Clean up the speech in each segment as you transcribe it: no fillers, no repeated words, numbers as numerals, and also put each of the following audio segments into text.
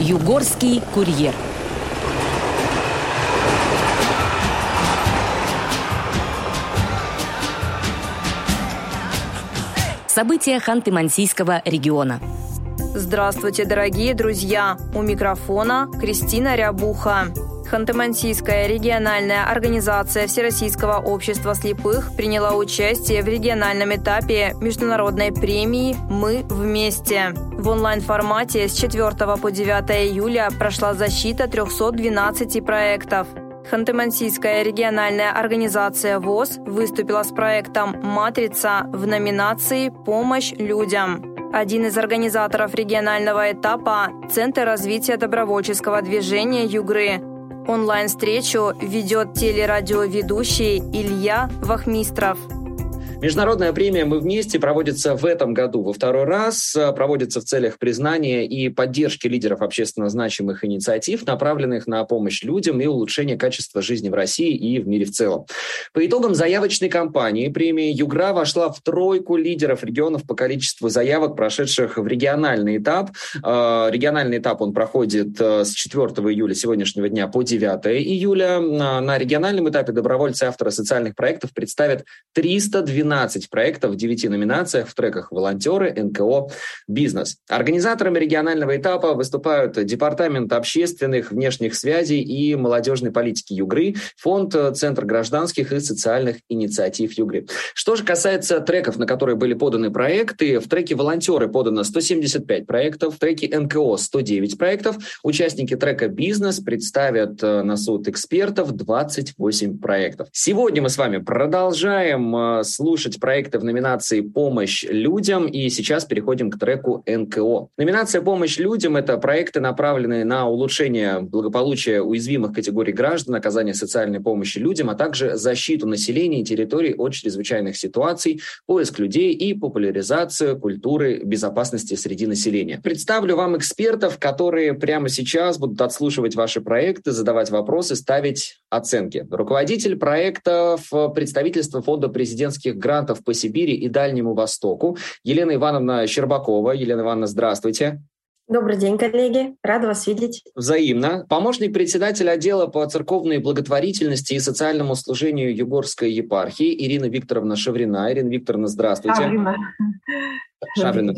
Югорский курьер. События Ханты-Мансийского региона. Здравствуйте, дорогие друзья! У микрофона Кристина Рябуха. Ханты-Мансийская региональная организация Всероссийского общества слепых приняла участие в региональном этапе международной премии «Мы вместе». В онлайн-формате с 4 по 9 июля прошла защита 312 проектов. Ханты-Мансийская региональная организация ВОС выступила с проектом «Матрица» в номинации «Помощь людям». Один из организаторов регионального этапа – Центр развития добровольческого движения «Югры». Онлайн-встречу ведет телерадиоведущий Илья Вахмистров. Международная премия «Мы вместе» проводится в этом году во второй раз. Проводится в целях признания и поддержки лидеров общественно значимых инициатив, направленных на помощь людям и улучшение качества жизни в России и в мире в целом. По итогам заявочной кампании премия «Югра» вошла в тройку лидеров регионов по количеству заявок, прошедших в региональный этап. Региональный этап он проходит с 4 июля сегодняшнего дня по 9 июля. На региональном этапе добровольцы и авторы социальных проектов представят 312 проектов в 9 номинациях в треках «Волонтеры», «НКО», «Бизнес». Организаторами регионального этапа выступают Департамент общественных, внешних связей и молодежной политики Югры, фонд «Центр гражданских и социальных инициатив Югры». Что же касается треков, на которые были поданы проекты, в треке «Волонтеры» подано 175 проектов, в треке «НКО» 109 проектов. Участники трека «Бизнес» представят на суд экспертов 28 проектов. Сегодня мы с вами продолжаем слушать проекты в номинации «Помощь людям», и сейчас переходим к треку «НКО». Номинация «Помощь людям» — это проекты, направленные на улучшение благополучия уязвимых категорий граждан, оказание социальной помощи людям, а также защиту населения и территорий от чрезвычайных ситуаций, поиск людей и популяризацию культуры безопасности среди населения. Представлю вам экспертов, которые прямо сейчас будут отслушивать ваши проекты, задавать вопросы, ставить оценки. Руководитель проектов представительства Фонда президентских грантов по Сибири и Дальнему Востоку Елена Ивановна Щербакова. Елена Ивановна, здравствуйте. Добрый день, коллеги. Рада вас видеть. Взаимно. Помощник председателя отдела по церковной благотворительности и социальному служению Югорской епархии Ирина Викторовна Шаврина. Ирина Викторовна, здравствуйте. Шаврина.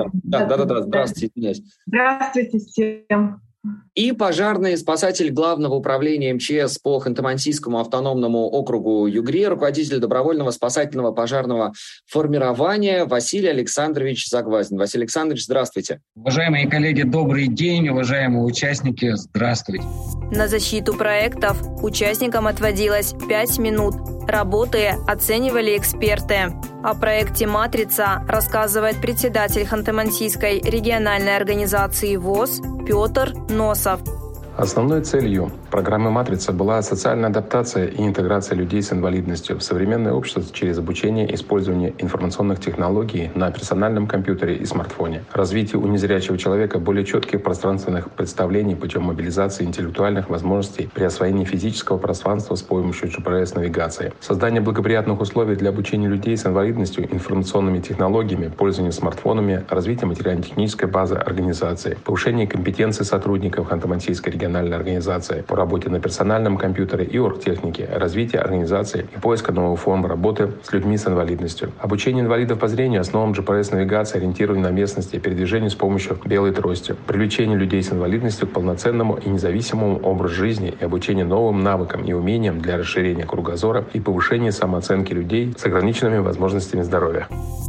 Да, здравствуйте. Извиняюсь. Здравствуйте всем. И пожарный спасатель Главного управления МЧС по Ханты-Мансийскому автономному округу Югре, руководитель добровольного спасательного пожарного формирования Василий Александрович Загваздин. Василий Александрович, здравствуйте. Уважаемые коллеги, добрый день. Уважаемые участники, здравствуйте. На защиту проектов участникам отводилось 5 минут. Работы оценивали эксперты. О проекте «Матрица» рассказывает председатель Ханты-Мансийской региональной организации ВОС Петр Носов. Основной целью программы «Матрица» была социальная адаптация и интеграция людей с инвалидностью в современное общество через обучение использования информационных технологий на персональном компьютере и смартфоне, развитие у незрячего человека более четких пространственных представлений путем мобилизации интеллектуальных возможностей при освоении физического пространства с помощью GPS-навигации, создание благоприятных условий для обучения людей с инвалидностью информационными технологиями, пользование смартфонами, развитие материально-технической базы организации, повышение компетенции сотрудников Ханты-Мансийской региональной организации по работе на персональном компьютере и оргтехнике, развитие организации и поиска новых форм работы с людьми с инвалидностью. Обучение инвалидов по зрению основам GPS-навигации, ориентирование на местности и передвижение с помощью белой трости. Привлечение людей с инвалидностью к полноценному и независимому образу жизни и обучение новым навыкам и умениям для расширения кругозора и повышения самооценки людей с ограниченными возможностями здоровья.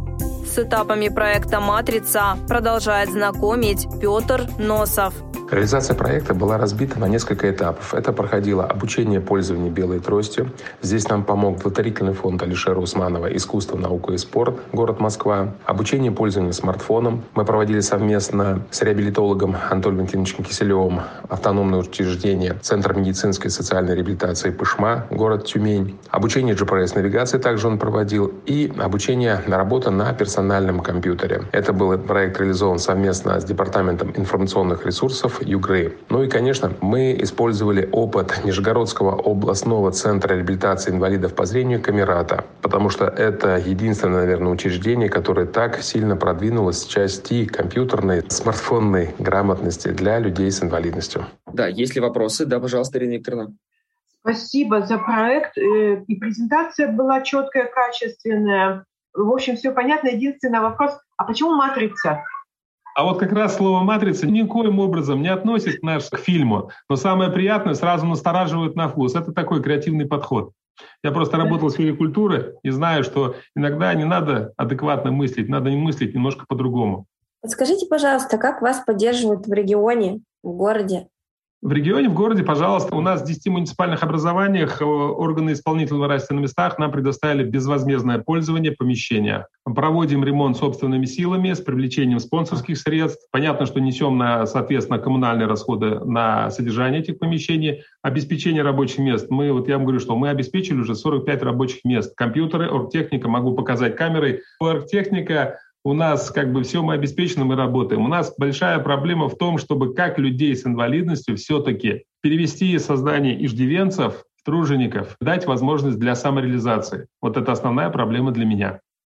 С этапами проекта «Матрица» продолжает знакомить Петр Носов. Реализация проекта была разбита на несколько этапов. Это проходило обучение пользованию белой тростью. Здесь нам помог благотворительный фонд Алишера Усманова «Искусство, наука и спорт», город Москва. Обучение пользованию смартфоном мы проводили совместно с реабилитологом Анатолием Валентиновичем Киселевым, автономное учреждение Центр медицинской и социальной реабилитации Пышма, город Тюмень. Обучение GPS-навигации также он проводил и обучение на работу на персональном компьютере. Это был проект реализован совместно с Департаментом информационных ресурсов ЮГ «Югры». Ну и, конечно, мы использовали опыт Нижегородского областного центра реабилитации инвалидов по зрению «Камерата», потому что это единственное, наверное, учреждение, которое так сильно продвинулось в части компьютерной, смартфонной грамотности для людей с инвалидностью. Да, есть ли вопросы? Да, пожалуйста, Ирина Викторовна. Спасибо за проект. И презентация была четкая, качественная. В общем, все понятно. Единственный вопрос, а почему «Матрица»? А вот как раз слово «матрица» никоим образом не относит нас к фильму. Но самое приятное, сразу настораживает на вкус. Это такой креативный подход. Я просто работал в сфере культуры и знаю, что иногда не надо адекватно мыслить, надо мыслить немножко по-другому. Подскажите, пожалуйста, как вас поддерживают в регионе, в городе? В регионе, в городе, пожалуйста, у нас в 10 муниципальных образованиях органы исполнительной власти на местах нам предоставили безвозмездное пользование помещения. Проводим ремонт собственными силами с привлечением спонсорских средств. Понятно, что несем, соответственно, коммунальные расходы на содержание этих помещений. Обеспечение рабочих мест. Я вам говорю, что мы обеспечили уже 45 рабочих мест. Компьютеры, оргтехника, могу показать камерой. Оргтехника. У нас все мы обеспечены, мы работаем. У нас большая проблема в том, чтобы как людей с инвалидностью все-таки перевести создание иждивенцев в тружеников, дать возможность для самореализации. Вот это основная проблема для меня.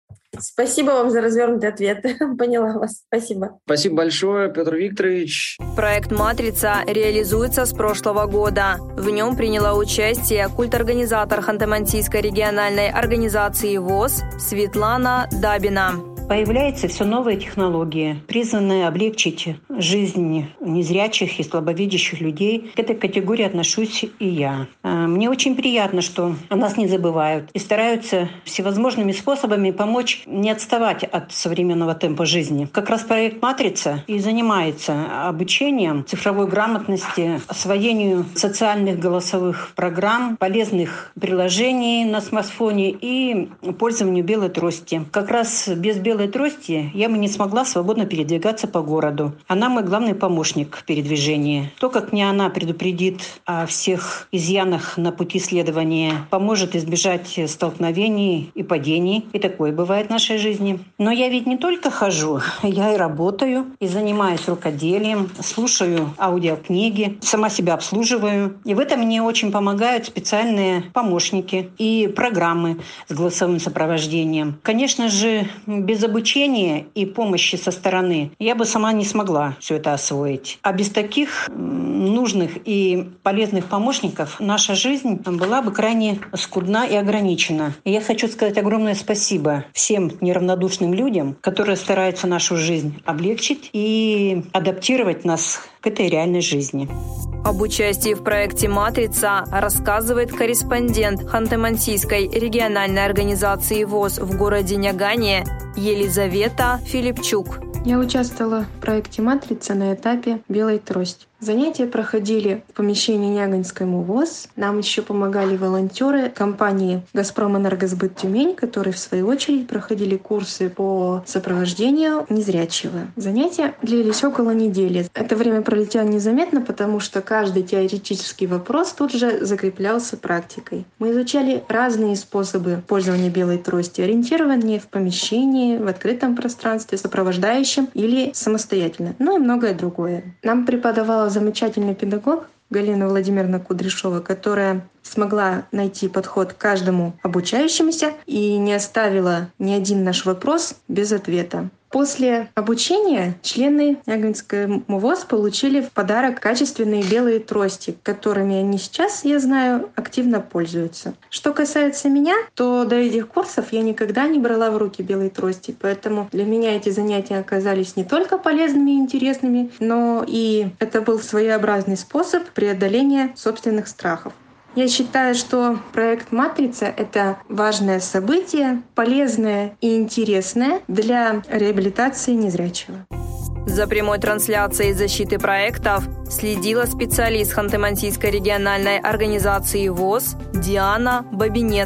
Спасибо вам за развернутый ответ. Поняла вас. Спасибо. Спасибо большое, Петр Викторович. Проект «Матрица» реализуется с прошлого года. В нем приняла участие культорганизатор Ханты-Мансийской региональной организации ВОС Светлана Дабина. Появляются все новые технологии, призванные облегчить жизнь незрячих и слабовидящих людей. К этой категории отношусь и я. Мне очень приятно, что о нас не забывают и стараются всевозможными способами помочь не отставать от современного темпа жизни. Как раз проект «Матрица» и занимается обучением цифровой грамотности, освоению социальных голосовых программ, полезных приложений на смартфоне и пользованию белой трости. Как раз без белой трости я бы не смогла свободно передвигаться по городу. Она мой главный помощник в передвижении. То, как мне она предупредит о всех изъянах на пути следования, поможет избежать столкновений и падений. И такое бывает в нашей жизни. Но я ведь не только хожу, я и работаю, и занимаюсь рукоделием, слушаю аудиокниги, сама себя обслуживаю. И в этом мне очень помогают специальные помощники и программы с голосовым сопровождением. Конечно же, без обучения и помощи со стороны я бы сама не смогла все это освоить. А без таких нужных и полезных помощников наша жизнь была бы крайне скудна и ограничена. И я хочу сказать огромное спасибо всем неравнодушным людям, которые стараются нашу жизнь облегчить и адаптировать нас к этой реальной жизни. Об участии в проекте «Матрица» рассказывает корреспондент Ханты-Мансийской региональной организации ВОС в городе Нягане Елизавета Филипчук. Я участвовала в проекте «Матрица» на этапе «Белой трости». Занятия проходили в помещении Нягань ВОС. Нам еще помогали волонтеры компании «Газпромэнергосбыт Тюмень», которые, в свою очередь, проходили курсы по сопровождению незрячего. Занятия длились около недели. Это время пролетело незаметно, потому что каждый теоретический вопрос тут же закреплялся практикой. Мы изучали разные способы пользования белой трости, ориентированные в помещении, в открытом пространстве, сопровождающем или самостоятельно, ну и многое другое. Нам преподавала замечательный педагог Галина Владимировна Кудряшова, которая смогла найти подход к каждому обучающемуся и не оставила ни один наш вопрос без ответа. После обучения члены Нягань ВОС получили в подарок качественные белые трости, которыми они сейчас, я знаю, активно пользуются. Что касается меня, то до этих курсов я никогда не брала в руки белые трости, поэтому для меня эти занятия оказались не только полезными и интересными, но и это был своеобразный способ преодоления собственных страхов. Я считаю, что проект «Матрица» — это важное событие, полезное и интересное для реабилитации незрячего. За прямой трансляцией защиты проектов следила специалист Ханты-Мансийской региональной организации ВОС Диана Бабинец.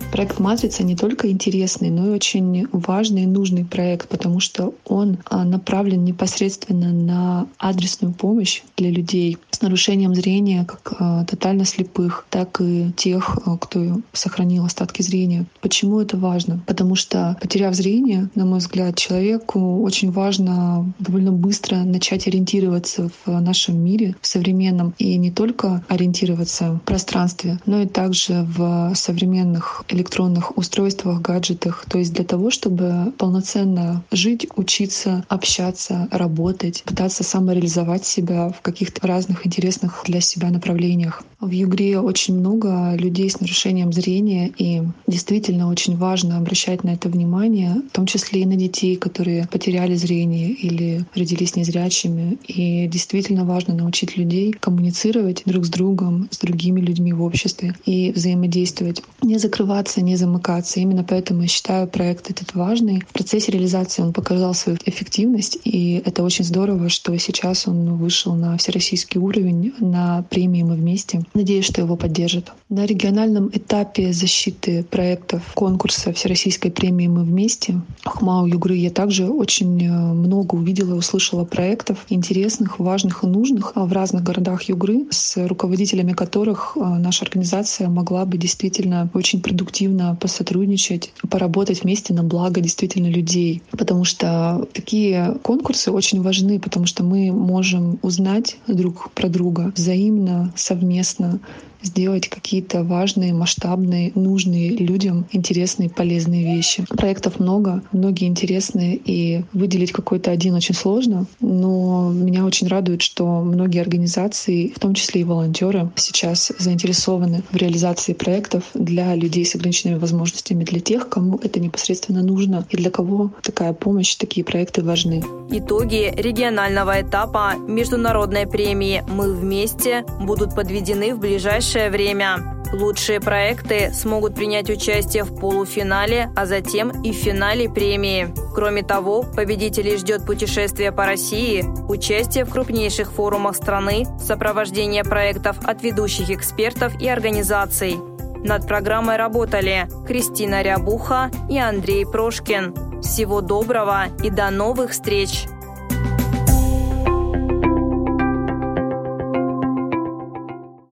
Проект «Матрица» не только интересный, но и очень важный и нужный проект, потому что он направлен непосредственно на адресную помощь для людей с нарушением зрения, как тотально слепых, так и тех, кто сохранил остатки зрения. Почему это важно? Потому что, потеряв зрение, на мой взгляд, человеку очень важно довольно быстро начать ориентироваться в нашем мире, в современном, и не только ориентироваться в пространстве, но и также в современных электронных устройствах, гаджетах. То есть для того, чтобы полноценно жить, учиться, общаться, работать, пытаться самореализовать себя в каких-то разных интересных для себя направлениях. В Югре очень много людей с нарушением зрения, и действительно очень важно обращать на это внимание, в том числе и на детей, которые потеряли зрение или родились незрячими. И действительно важно научить людей коммуницировать друг с другом, с другими людьми в обществе и взаимодействовать. Не закрываться, не замыкаться. Именно поэтому я считаю проект этот важный. В процессе реализации он показал свою эффективность, и это очень здорово, что сейчас он вышел на всероссийский уровень, на премии «Мы вместе». Надеюсь, что его поддержат. На региональном этапе защиты проектов конкурса Всероссийской премии «Мы вместе» ХМАУ Югры я также очень много увидела и услышала проектов интересных, важных и нужных в разных городах Югры, с руководителями которых наша организация могла бы действительно очень продуктивно посотрудничать, поработать вместе на благо действительно людей. Потому что такие конкурсы очень важны, потому что мы можем узнать друг про друга взаимно, совместно, сделать какие-то важные, масштабные, нужные людям интересные, полезные вещи. Проектов много, многие интересные, и выделить какой-то один очень сложно, но меня очень радует, что многие организации, в том числе и волонтеры, сейчас заинтересованы в реализации проектов для людей с ограниченными возможностями, для тех, кому это непосредственно нужно, и для кого такая помощь, такие проекты важны. Итоги регионального этапа международной премии «Мы вместе» будут подведены в ближайшее время. Лучшие проекты смогут принять участие в полуфинале, а затем и в финале премии. Кроме того, победителей ждет путешествие по России, участие в крупнейших форумах страны, сопровождение проектов от ведущих экспертов и организаций. Над программой работали Кристина Рябуха и Андрей Прошкин. Всего доброго и до новых встреч!